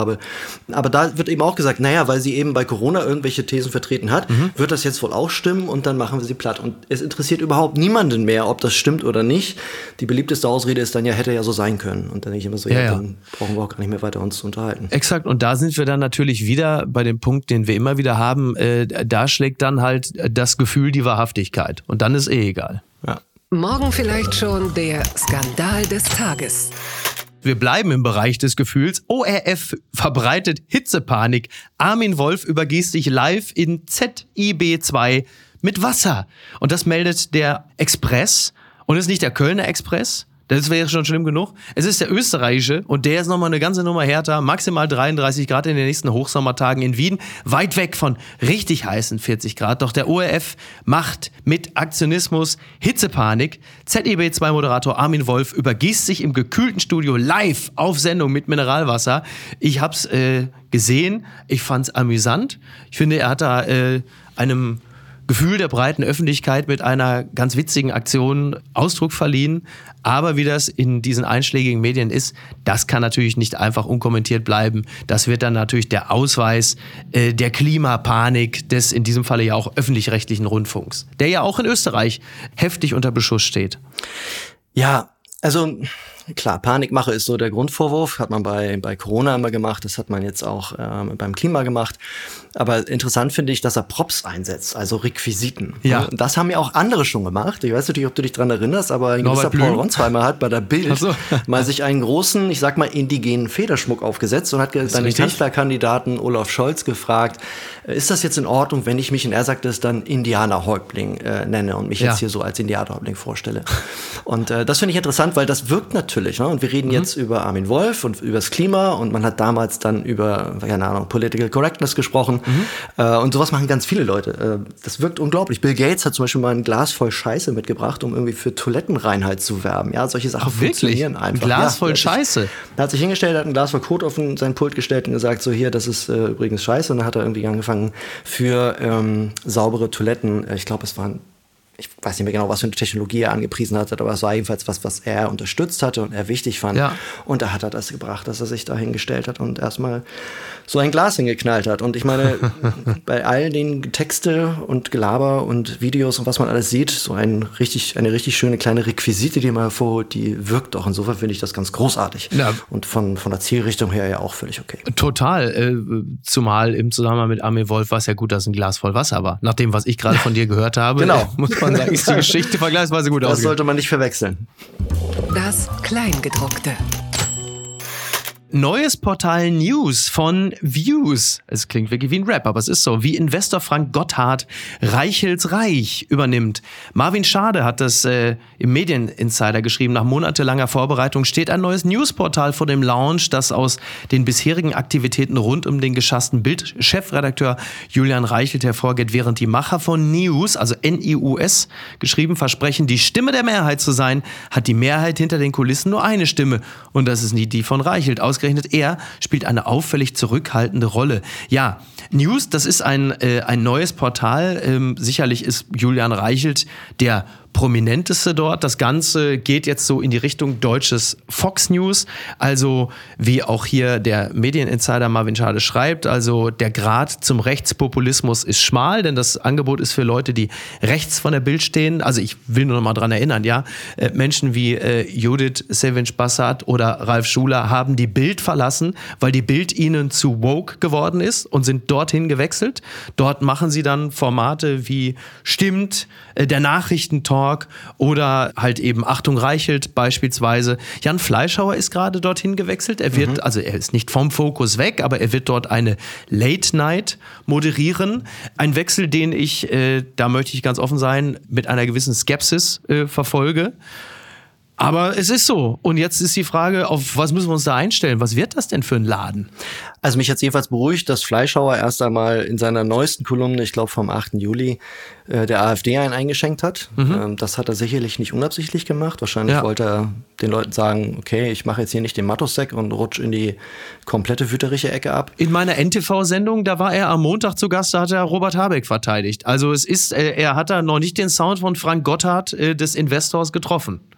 habe. Aber da wird eben auch gesagt, naja, weil sie eben bei Corona irgendwelche Thesen vertreten hat, mhm. wird das jetzt wohl auch stimmen und dann machen wir sie platt. Und es interessiert überhaupt niemanden mehr, ob das stimmt oder nicht. Die beliebteste Ausrede ist dann ja, hätte ja so sein können. Und dann denke ich immer so, ja, ja, dann brauchen wir auch gar nicht mehr weiter uns zu unterhalten. Exakt. Und da sind wir dann natürlich wieder bei dem Punkt, den wir immer wieder haben, äh, da schlägt dann halt das Gefühl die Wahrhaftigkeit. Und dann ist eh egal. Ja. Morgen vielleicht schon der Skandal des Tages. Wir bleiben im Bereich des Gefühls. O R F verbreitet Hitzepanik. Armin Wolf übergießt sich live in Z I B zwei mit Wasser. Und das meldet der Express. Und es ist nicht der Kölner Express. Das wäre schon schlimm genug. Es ist der österreichische und der ist nochmal eine ganze Nummer härter. Maximal dreiunddreißig Grad in den nächsten Hochsommertagen in Wien. Weit weg von richtig heißen vierzig Grad. Doch der O R F macht mit Aktionismus Hitzepanik. Z I B zwei Moderator Armin Wolf übergießt sich im gekühlten Studio live auf Sendung mit Mineralwasser. Ich hab's äh, gesehen. Ich fand's amüsant. Ich finde, er hat da äh, einem Gefühl der breiten Öffentlichkeit mit einer ganz witzigen Aktion Ausdruck verliehen. Aber wie das in diesen einschlägigen Medien ist, das kann natürlich nicht einfach unkommentiert bleiben. Das wird dann natürlich der Ausweis äh, der Klimapanik des in diesem Falle ja auch öffentlich-rechtlichen Rundfunks, der ja auch in Österreich heftig unter Beschuss steht. Ja, also klar, Panikmache ist so der Grundvorwurf, hat man bei, bei Corona immer gemacht, das hat man jetzt auch ähm, beim Klima gemacht. Aber interessant finde ich, dass er Props einsetzt, also Requisiten. Ja. Das haben ja auch andere schon gemacht. Ich weiß natürlich, ob du dich dran erinnerst, aber ein gewisser Paul Ronsheimer hat bei der Bild so. mal sich einen großen, ich sag mal, indigenen Federschmuck aufgesetzt und hat seinen Kanzlerkandidaten Olaf Scholz gefragt, ist das jetzt in Ordnung, wenn ich mich, und er sagt es dann, Indianerhäuptling äh, nenne und mich ja. jetzt hier so als Indianerhäuptling vorstelle. Und äh, das finde ich interessant, weil das wirkt natürlich. Ne? Und wir reden mhm. jetzt über Armin Wolf und über das Klima und man hat damals dann über, keine Ahnung, Political Correctness gesprochen. Mhm. Äh, und sowas machen ganz viele Leute. Äh, das wirkt unglaublich. Bill Gates hat zum Beispiel mal ein Glas voll Scheiße mitgebracht, um irgendwie für Toilettenreinheit zu werben. Ja, solche Sachen Ach, funktionieren wirklich? einfach. Ein Glas ja, voll Scheiße? Sich, er hat sich hingestellt, hat ein Glas voll Kot auf sein Pult gestellt und gesagt, so hier, das ist äh, übrigens Scheiße. Und dann hat er irgendwie angefangen für ähm, saubere Toiletten, ich glaube, es waren ich weiß nicht mehr genau, was für eine Technologie er angepriesen hatte, aber es war jedenfalls was, was er unterstützt hatte und er wichtig fand. Ja. Und da hat er das gebracht, dass er sich da hingestellt hat und erstmal so ein Glas hingeknallt hat. Und ich meine, bei all den Texte und Gelaber und Videos und was man alles sieht, so ein richtig, eine richtig schöne kleine Requisite, die man hervorholt, die wirkt auch. Insofern finde ich das ganz großartig. Ja. Und von, von der Zielrichtung her ja auch völlig okay. Total. Äh, zumal im Zusammenhang mit Armin Wolf war es ja gut, dass ein Glas voll Wasser war. Nach dem, was ich gerade von dir gehört habe, genau. äh, muss man sagen, ist die Geschichte vergleichsweise gut aus. Das sollte man nicht verwechseln. Das Kleingedruckte. Neues Portal News von Views. Es klingt wirklich wie ein Rap, aber es ist so. Wie Investor Frank Gotthard Reichels Reich übernimmt. Marvin Schade hat das äh, im Medieninsider geschrieben. Nach monatelanger Vorbereitung steht ein neues Newsportal vor dem Launch, das aus den bisherigen Aktivitäten rund um den geschassten Bild-Chefredakteur Julian Reichelt hervorgeht, während die Macher von News, also N I U S, geschrieben versprechen, die Stimme der Mehrheit zu sein, hat die Mehrheit hinter den Kulissen nur eine Stimme. Und das ist nie die von Reichelt. Ausgerechnet er spielt eine auffällig zurückhaltende Rolle. Ja, News, das ist ein, äh, ein neues Portal. Ähm, sicherlich ist Julian Reichelt der Prominenteste dort. Das Ganze geht jetzt so in die Richtung deutsches Fox News. Also wie auch hier der Medieninsider Marvin Schade schreibt, also der Grad zum Rechtspopulismus ist schmal, denn das Angebot ist für Leute, die rechts von der Bild stehen. Also ich will nur noch mal dran erinnern, ja, äh, Menschen wie äh, Judith Sevinch-Bassat oder Ralf Schuler haben die Bild verlassen, weil die Bild ihnen zu woke geworden ist und sind dorthin gewechselt. Dort machen sie dann Formate wie Stimmt, äh, der Nachrichtentalk oder halt eben Achtung Reichelt beispielsweise. Jan Fleischhauer ist gerade dorthin gewechselt. Er wird, mhm. also er ist nicht vom Fokus weg, aber er wird dort eine Late Night moderieren. Ein Wechsel, den ich, äh, da möchte ich ganz offen sein, mit einer gewissen Skepsis äh, verfolge. Aber es ist so. Und jetzt ist die Frage, auf was müssen wir uns da einstellen? Was wird das denn für ein Laden? Also mich hat es jedenfalls beruhigt, dass Fleischhauer erst einmal in seiner neuesten Kolumne, ich glaube vom achten Juli, äh, der AfD einen eingeschenkt hat. Mhm. Ähm, das hat er sicherlich nicht unabsichtlich gemacht. Wahrscheinlich ja. wollte er den Leuten sagen, okay, ich mache jetzt hier nicht den Matosek und rutsch in die komplette wüterische Ecke ab. In meiner N T V-Sendung, da war er am Montag zu Gast, da hat er Robert Habeck verteidigt. Also es ist, äh, er hat da noch nicht den Sound von Frank Gotthard äh, des Investors getroffen.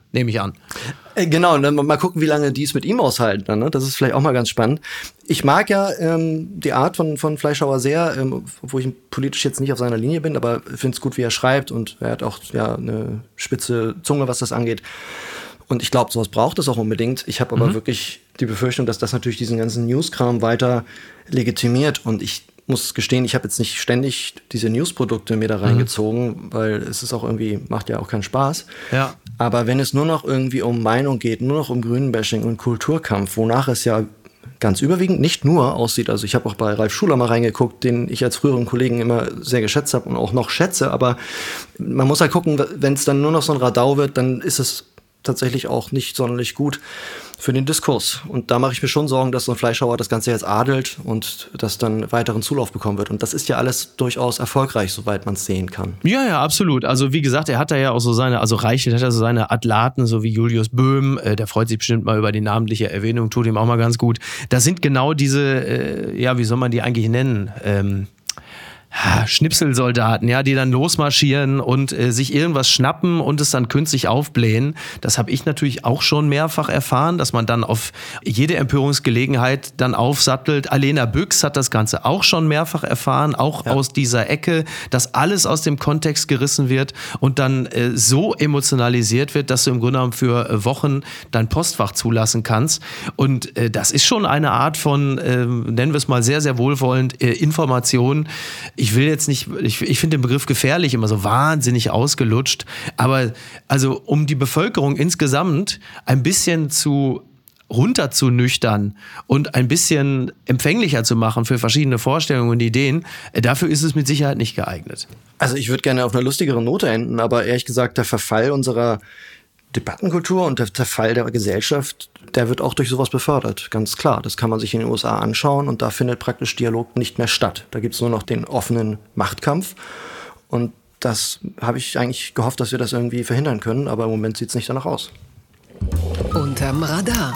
nehme ich an. Äh, genau, und dann mal gucken, wie lange die es mit ihm aushalten. Dann, ne? Das ist vielleicht auch mal ganz spannend. Ich mag ja ähm, die Art von, von Fleischhauer sehr, ähm, obwohl ich politisch jetzt nicht auf seiner Linie bin, aber finde es gut, wie er schreibt und er hat auch ja eine spitze Zunge, was das angeht. Und ich glaube, sowas braucht es auch unbedingt. Ich habe aber mhm. wirklich die Befürchtung, dass das natürlich diesen ganzen News-Kram weiter legitimiert. Und ich muss gestehen, ich habe jetzt nicht ständig diese News-Produkte mir da reingezogen, mhm. weil es ist auch irgendwie, macht ja auch keinen Spaß. Ja. Aber wenn es nur noch irgendwie um Meinung geht, nur noch um Grünenbashing und Kulturkampf, wonach es ja ganz überwiegend nicht nur aussieht. Also ich habe auch bei Ralf Schuler mal reingeguckt, den ich als früheren Kollegen immer sehr geschätzt habe und auch noch schätze. Aber man muss halt gucken, wenn es dann nur noch so ein Radau wird, dann ist es tatsächlich auch nicht sonderlich gut für den Diskurs. Und da mache ich mir schon Sorgen, dass so ein Fleischhauer das Ganze jetzt adelt und das dann weiteren Zulauf bekommen wird. Und das ist ja alles durchaus erfolgreich, soweit man es sehen kann. Ja, ja, absolut. Also wie gesagt, er hat da ja auch so seine, also Reichelt hat ja so seine Athlaten, so wie Julius Böhm, äh, der freut sich bestimmt mal über die namentliche Erwähnung, tut ihm auch mal ganz gut. Das sind genau diese, äh, ja, wie soll man die eigentlich nennen? Ähm Schnipselsoldaten, ja, die dann losmarschieren und äh, sich irgendwas schnappen und es dann künstlich aufblähen. Das habe ich natürlich auch schon mehrfach erfahren, dass man dann auf jede Empörungsgelegenheit dann aufsattelt. Alena Büchs hat das Ganze auch schon mehrfach erfahren, auch ja. aus dieser Ecke, dass alles aus dem Kontext gerissen wird und dann äh, so emotionalisiert wird, dass du im Grunde genommen für äh, Wochen dein Postfach zulassen kannst. Und äh, das ist schon eine Art von, äh, nennen wir es mal sehr, sehr wohlwollend, äh, Information. Ich will jetzt nicht, ich, ich finde den Begriff gefährlich, immer so wahnsinnig ausgelutscht, aber also um die Bevölkerung insgesamt ein bisschen zu runterzunüchtern und ein bisschen empfänglicher zu machen für verschiedene Vorstellungen und Ideen, dafür ist es mit Sicherheit nicht geeignet. Also ich würde gerne auf einer lustigeren Note enden, aber ehrlich gesagt, der Verfall unserer Debattenkultur und der Zerfall der Gesellschaft, der wird auch durch sowas befördert, ganz klar. Das kann man sich in den U S A anschauen und da findet praktisch Dialog nicht mehr statt. Da gibt es nur noch den offenen Machtkampf und das habe ich eigentlich gehofft, dass wir das irgendwie verhindern können, aber im Moment sieht es nicht danach aus. Unterm Radar.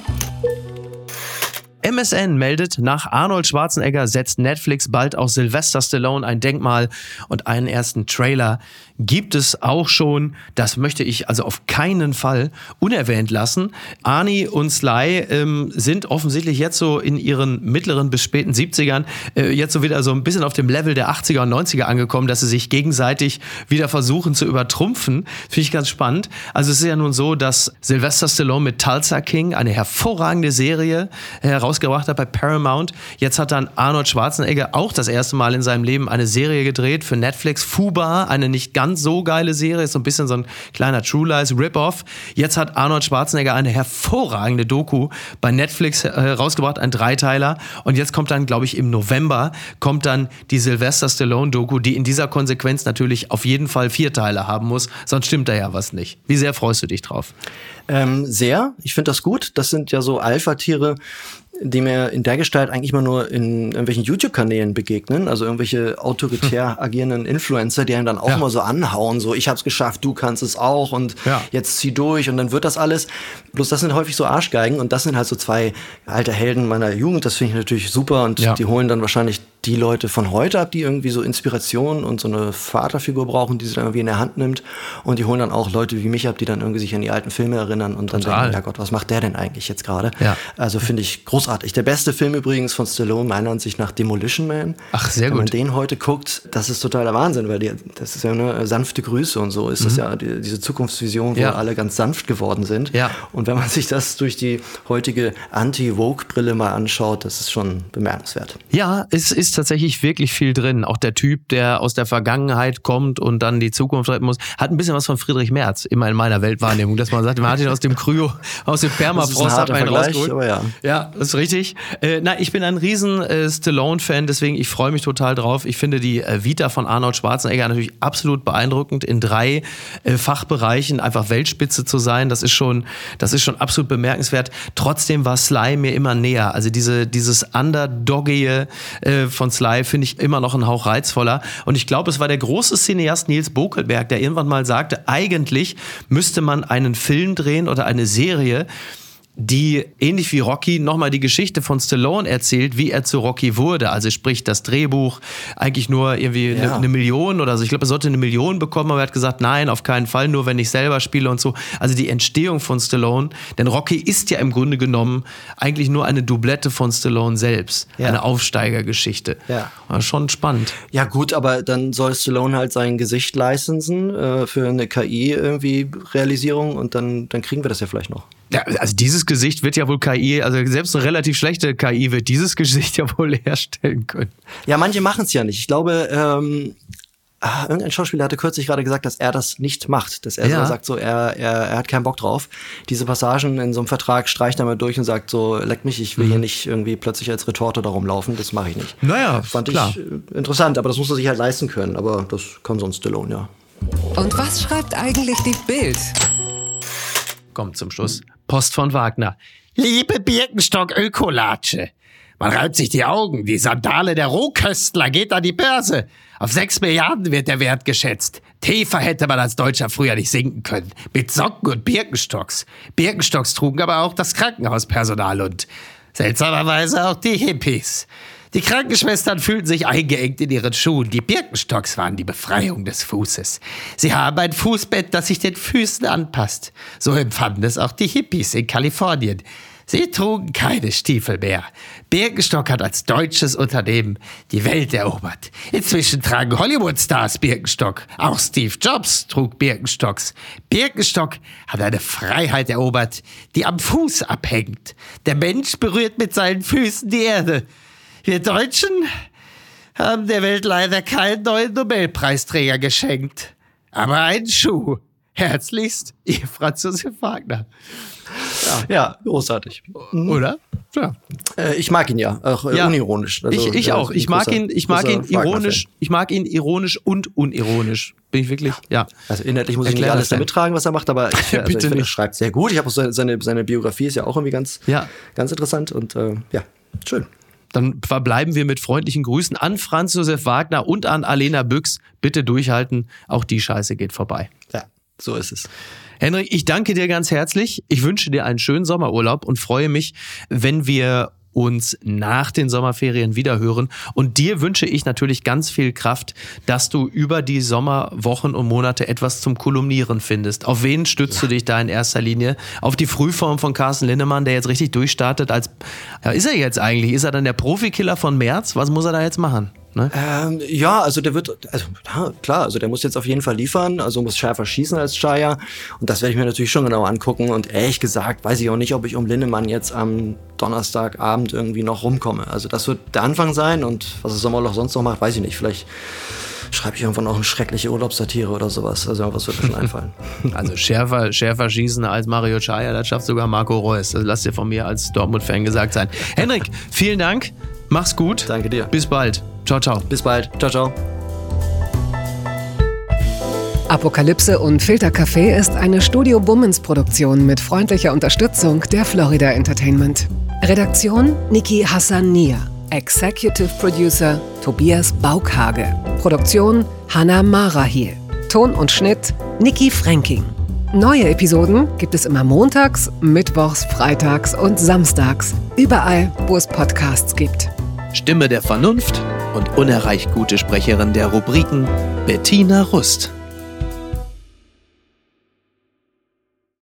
M S N meldet, nach Arnold Schwarzenegger setzt Netflix bald auch Sylvester Stallone ein Denkmal und einen ersten Trailer gibt es auch schon. Das möchte ich also auf keinen Fall unerwähnt lassen. Arnie und Sly ähm, sind offensichtlich jetzt so in ihren mittleren bis späten siebzigern äh, jetzt so wieder so ein bisschen auf dem Level der achtziger und neunziger angekommen, dass sie sich gegenseitig wieder versuchen zu übertrumpfen. Finde ich ganz spannend. Also es ist ja nun so, dass Sylvester Stallone mit Tulsa King eine hervorragende Serie herausgebracht hat bei Paramount. Jetzt hat dann Arnold Schwarzenegger auch das erste Mal in seinem Leben eine Serie gedreht für Netflix. Fuba, eine nicht ganz so geile Serie, ist so ein bisschen so ein kleiner True Lies Rip-Off. Jetzt hat Arnold Schwarzenegger eine hervorragende Doku bei Netflix herausgebracht, ein Dreiteiler. Und jetzt kommt dann, glaube ich, im November kommt dann die Sylvester Stallone Doku, die in dieser Konsequenz natürlich auf jeden Fall vier Teile haben muss, sonst stimmt da ja was nicht. Wie sehr freust du dich drauf? Ähm, sehr. Ich finde das gut. Das sind ja so Alpha-Tiere, die mir in der Gestalt eigentlich mal nur in irgendwelchen YouTube-Kanälen begegnen, also irgendwelche autoritär agierenden Influencer, die einen dann auch ja. mal so anhauen, so ich hab's geschafft, du kannst es auch und ja. jetzt zieh durch und dann wird das alles. Bloß das sind häufig so Arschgeigen und das sind halt so zwei alte Helden meiner Jugend, das finde ich natürlich super und ja. die holen dann wahrscheinlich die Leute von heute ab, die irgendwie so Inspiration und so eine Vaterfigur brauchen, die sie dann irgendwie in der Hand nimmt und die holen dann auch Leute wie mich ab, die dann irgendwie sich an die alten Filme erinnern und dann Total. denken, ja Gott, was macht der denn eigentlich jetzt gerade? Ja. Also finde ich großartig. Der beste Film übrigens von Stallone, meiner Ansicht nach, Demolition Man. Ach, sehr gut. Wenn gut. man den heute guckt, das ist totaler Wahnsinn, weil die, das ist ja eine sanfte Grüße und so ist mhm. das ja die, diese Zukunftsvision, wo ja. alle ganz sanft geworden sind. Ja. Und wenn man sich das durch die heutige Anti-Woke-Brille mal anschaut, das ist schon bemerkenswert. Ja, es ist tatsächlich wirklich viel drin. Auch der Typ, der aus der Vergangenheit kommt und dann die Zukunft retten muss, hat ein bisschen was von Friedrich Merz, immer in meiner Weltwahrnehmung, dass man sagt, man hat ihn aus dem Kryo, aus dem Permafrost, hat man ihn rausgeholt. Aber ja. ja, das ist richtig. Äh, na, ich bin ein riesen äh, Stallone-Fan, deswegen ich freue mich total drauf. Ich finde die äh, Vita von Arnold Schwarzenegger natürlich absolut beeindruckend, in drei äh, Fachbereichen einfach Weltspitze zu sein. Das ist schon, das ist schon absolut bemerkenswert. Trotzdem war Sly mir immer näher. Also diese, dieses Underdoggige äh, von Sly finde ich immer noch einen Hauch reizvoller. Und ich glaube, es war der große Cineast Nils Bokelberg, der irgendwann mal sagte, eigentlich müsste man einen Film drehen oder eine Serie, die ähnlich wie Rocky nochmal die Geschichte von Stallone erzählt, wie er zu Rocky wurde. Also sprich das Drehbuch, eigentlich nur irgendwie eine Ja. ne Million oder so. Ich glaube, er sollte eine Million bekommen, aber er hat gesagt, nein, auf keinen Fall, nur wenn ich selber spiele und so. Also die Entstehung von Stallone, denn Rocky ist ja im Grunde genommen eigentlich nur eine Doublette von Stallone selbst. Ja. Eine Aufsteigergeschichte. Ja. War schon spannend. Ja gut, aber dann soll Stallone halt sein Gesicht lizenzen äh, für eine K I irgendwie Realisierung und dann, dann kriegen wir das ja vielleicht noch. Ja, also dieses Gesicht wird ja wohl K I, also selbst eine relativ schlechte K I wird dieses Gesicht ja wohl herstellen können. Ja, manche machen es ja nicht. Ich glaube, ähm, ah, irgendein Schauspieler hatte kürzlich gerade gesagt, dass er das nicht macht. Dass er Ja. so sagt, so er, er, er hat keinen Bock drauf. Diese Passagen in so einem Vertrag streicht er mal durch und sagt so, leck mich, ich will Mhm. hier nicht irgendwie plötzlich als Retorte da rumlaufen. Das mache ich nicht. Naja, Fand klar. ich äh, interessant, aber das muss er sich halt leisten können. Aber das kann so ein Stallone, ja. Und was schreibt eigentlich die Bild? Kommt zum Schluss. Post von Wagner. Liebe Birkenstock-Ökolatsche, man reibt sich die Augen. Die Sandale der Rohköstler geht an die Börse. Auf sechs Milliarden wird der Wert geschätzt. Tiefer hätte man als Deutscher früher nicht sinken können. Mit Socken und Birkenstocks. Birkenstocks trugen aber auch das Krankenhauspersonal und seltsamerweise auch die Hippies. Die Krankenschwestern fühlten sich eingeengt in ihren Schuhen. Die Birkenstocks waren die Befreiung des Fußes. Sie haben ein Fußbett, das sich den Füßen anpasst. So empfanden es auch die Hippies in Kalifornien. Sie trugen keine Stiefel mehr. Birkenstock hat als deutsches Unternehmen die Welt erobert. Inzwischen tragen Hollywood-Stars Birkenstock. Auch Steve Jobs trug Birkenstocks. Birkenstock hat eine Freiheit erobert, die am Fuß abhängt. Der Mensch berührt mit seinen Füßen die Erde. Wir Deutschen haben der Welt leider keinen neuen Nobelpreisträger geschenkt. Aber einen Schuh. Herzlichst, ihr Franz Josef Wagner. Ja, großartig. Oder? Ja. Äh, ich mag ihn ja, auch äh, Ja. unironisch. Also, ich ich ja, auch. Ich mag großer- ihn, ich mag großer ihn ironisch, Wagner-Fan. ich mag ihn ironisch und unironisch. Bin ich wirklich, ja. Also inhaltlich muss ich nicht Erklär alles das denn. da mittragen, was er macht, aber ich, Ja, also bitte ich finde, er nicht. schreibt sehr gut. Ich habe auch seine, seine, seine Biografie ist ja auch irgendwie ganz, Ja. ganz interessant und äh, ja, schön. Dann verbleiben wir mit freundlichen Grüßen an Franz Josef Wagner und an Alena Büchs. Bitte durchhalten, auch die Scheiße geht vorbei. Ja, so ist es. Henrik, ich danke dir ganz herzlich. Ich wünsche dir einen schönen Sommerurlaub und freue mich, wenn wir uns nach den Sommerferien wiederhören. Und dir wünsche ich natürlich ganz viel Kraft, dass du über die Sommerwochen und Monate etwas zum Kolumnieren findest. Auf wen stützt du dich da in erster Linie? Auf die Frühform von Carsten Linnemann, der jetzt richtig durchstartet als, ja, ist er jetzt eigentlich? Ist er dann der Profikiller von März? Was muss er da jetzt machen? Ne? Ähm, ja, also der wird, also ja, klar, also der muss jetzt auf jeden Fall liefern, also muss schärfer schießen als Chaya und das werde ich mir natürlich schon genau angucken und ehrlich gesagt weiß ich auch nicht, ob ich um Linnemann jetzt am Donnerstagabend irgendwie noch rumkomme. Also das wird der Anfang sein und was das Sommerloch sonst noch macht, weiß ich nicht. Vielleicht schreibe ich irgendwann auch eine schreckliche Urlaubssatire oder sowas. Also was wird mir schon einfallen. Also schärfer, schärfer schießen als Mario Chaya, das schafft sogar Marco Reus. Das lass dir von mir als Dortmund-Fan gesagt sein. Henrik, vielen Dank, mach's gut. Danke dir. Bis bald. Ciao, ciao. Bis bald. Ciao, ciao. Apokalypse und Filtercafé ist eine Studio Bummens Produktion mit freundlicher Unterstützung der Florida Entertainment. Redaktion Niki Hassania. Executive Producer Tobias Baukhage. Produktion Hannah Marahiel. Ton und Schnitt Niki Fränking. Neue Episoden gibt es immer montags, mittwochs, freitags und samstags. Überall, wo es Podcasts gibt. Stimme der Vernunft und unerreicht gute Sprecherin der Rubriken Bettina Rust.